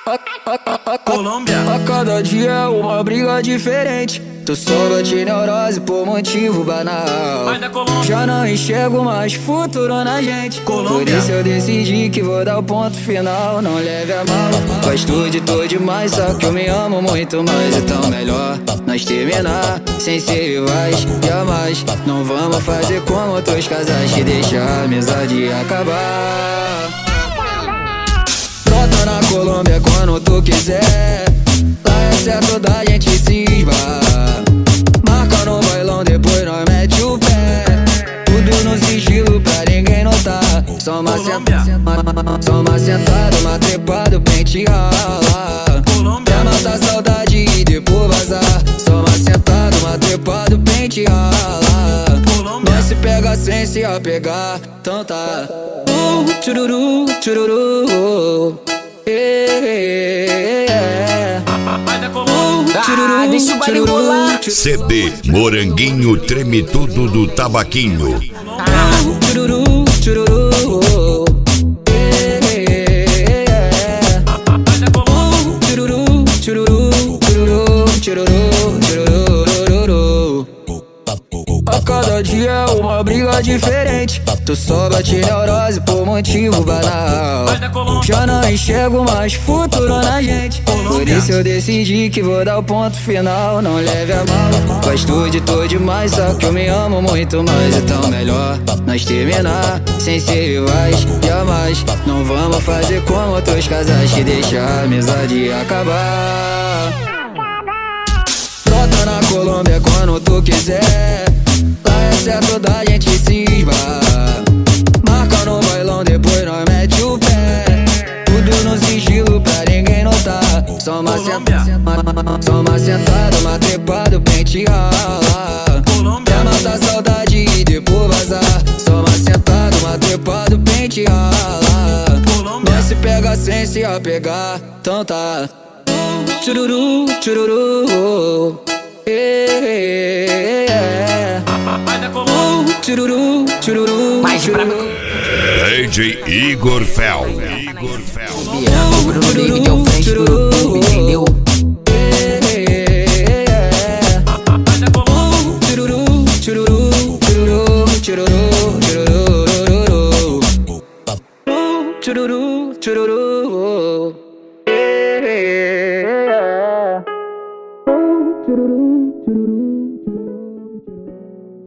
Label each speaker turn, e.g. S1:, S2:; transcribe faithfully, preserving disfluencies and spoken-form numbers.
S1: Colômbia.
S2: A cada dia é uma briga diferente. Tu só bate neurose por motivo banal.
S1: Vai da Colômbia.
S2: Já não enxergo mais futuro na gente.
S1: Colômbia.
S2: Por isso eu decidi que vou dar o ponto final. Não leve a mal, gosto de tu demais. Só que eu me amo muito mais. Então melhor nós terminar sem ser rivais. Jamais não vamos fazer como outros casais que deixam a amizade acabar. Brota na Colômbia quando tu quiser. Lá é certo da gente se esbar. Marca no bailão, depois nós mete o pé. Tudo no sigilo pra ninguém notar. Só uma sentada, só uma sentada, uma trepada, pente rala. Pra matar saudade e depois vazar. Só uma sentada, uma trepada, pente rala. Nós se pega sem se apegar, então tá. Uh, tchururu, tchururu. Yeah.
S1: Ah, deixa o baile rolar.
S3: C D Moranguinho Treme Tudo do Tabaquinho.
S2: Tchururu, tchururu. Yeah. Tchururu, tchururu, tchururu, tchururu, tchururu. A cada dia é uma briga diferente. Tu só bate neurose por motivo banal. Já não enxergo mais futuro na gente. Por isso eu decidi que vou dar o ponto final. Não leve a mal, gosto de tu demais. Só que eu me amo muito mais. Então melhor nós terminar sem ser rivais. Jamais não vamos fazer como outros casais que deixam a amizade acabar. Brota na Colômbia quando tu quiser. Lá é certo da gente se esbar. Marca no bailão, depois nós mete o pé. Tudo no sigilo pra ninguém notar. Só uma sentada, só uma sentada, uma trepada, pente rala. Pra matar saudade e depois vazar. Só uma sentada, uma trepada, pente rala. Nós se pega sem se apegar, então tá. Tchururu, tchururu. Yeah. Tchururu, tchururu.
S1: Mais brabo.
S3: D J Igor Fel. Igor Fel.
S1: Bruno Baby, teu frente do YouTube, entendeu?